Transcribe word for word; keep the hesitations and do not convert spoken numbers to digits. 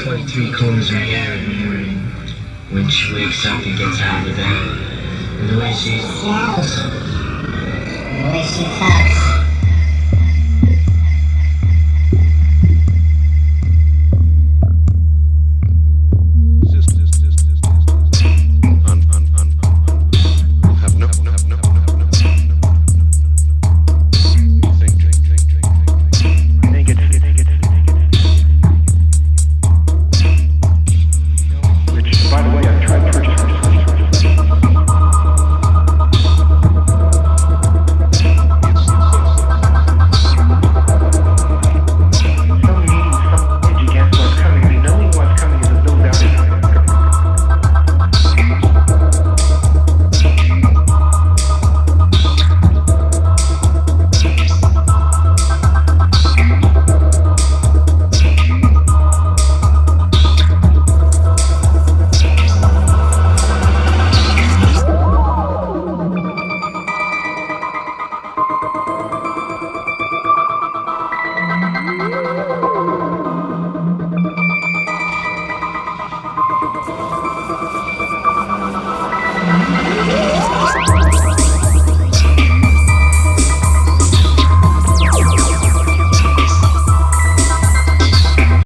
twenty-three combs her hair in the morning when she wakes up and gets out of the bed. And the way she smells. The way she talks.